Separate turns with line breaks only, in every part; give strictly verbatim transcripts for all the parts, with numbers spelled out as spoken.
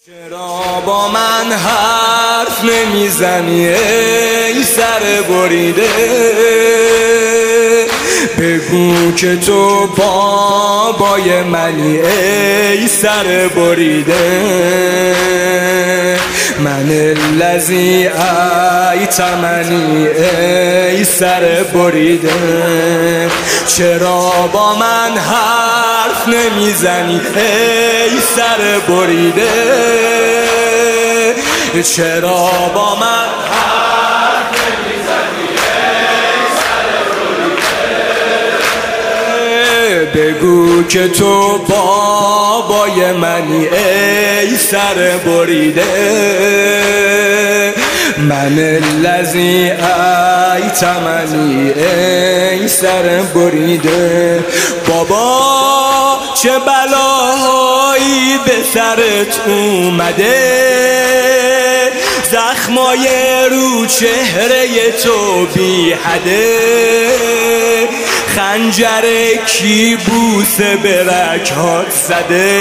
چرا با من حرف نمیزنی ای سر بریده؟ بگو که تو بابای منی ای سر بریده. من الذی ایتمنی ای سر بریده. چرا با من حرف نمیزنی ای سر بریده؟ چرا با من حرف نمیزنی ای سر بریده؟ بگو که تو بابای منی ای سر بریده. من الذی ایتمنی ای سر بریده. بابا چه بلاهایی به سرت اومده، زخمای رو چهره تو بی حده. خنجر کی بوسه به رگ‌هات زده،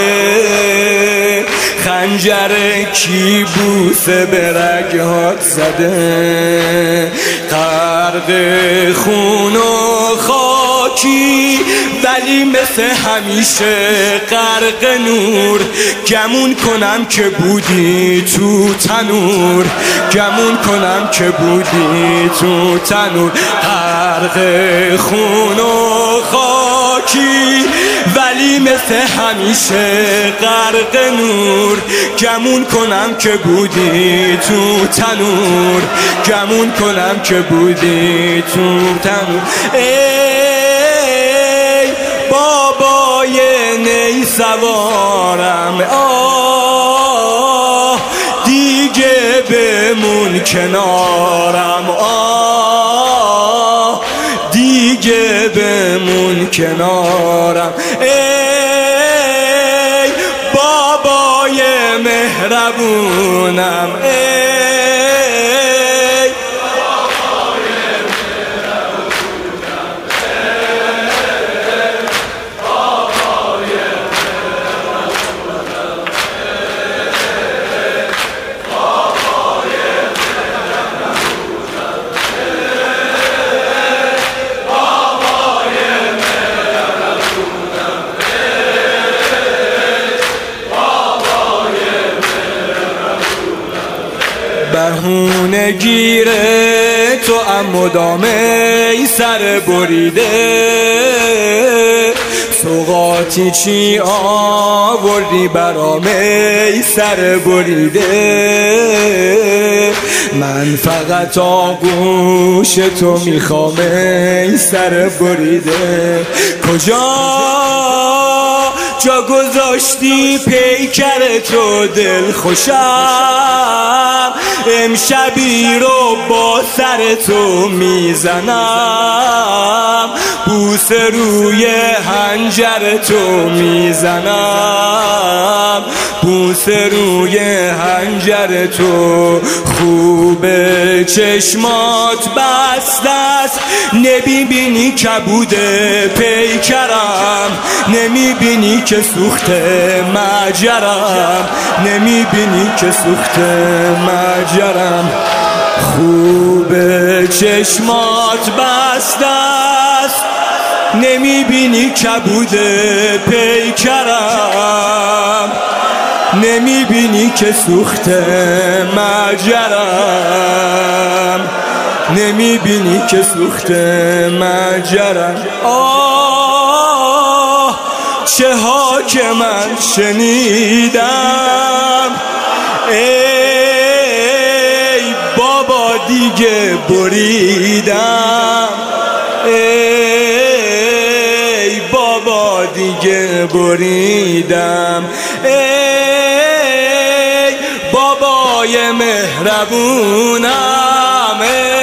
خنجر کی بوسه به رگ‌هات زده. غرق خون و خاکی ولی مثل همیشه غرق نور. گمون کنم که بودی تو تنور، گمون کنم که بودی تو تنور. غرق خون و خاکی ولی مثل همیشه غرق نور. گمون کنم که بودی تو تنور، گمون کنم که بودی تو تنور. ای بابای نی سوارم، آه دیگه بمون کنارم، آه دیگه بمون کنارم. ای بابای مهربونم، ای بابای مهربونم، ای بابای مهربونم، ای بابای بهونه گیره تو اما دامه سر بریده. سوغاتی چی آوردی برامه سر بریده. من فقط آغوش تو میخوام سر بریده. کجا جا گذاشتی پیکر تو دل خوشم؟ امشبی رو با سر تو میزنم، بوس روی هنجر تو میزنم، بوس روی هنجر تو. خوبه چشمات بسته است، نمیبینی کبود پیکرم، نمیبینی که سوخته مجرم، نمیبینی که سوخته مجرم. خوبه چشمات بسته است، نمیبینی کبود پیکرم، نمیبینی که سوخته مجرم، نمیبینی که سوخته مجرم. آه چه ها که من شنیدم، ای بابا دیگه بریدم، ای بابا دیگه بریدم. ای بابای مهربونم،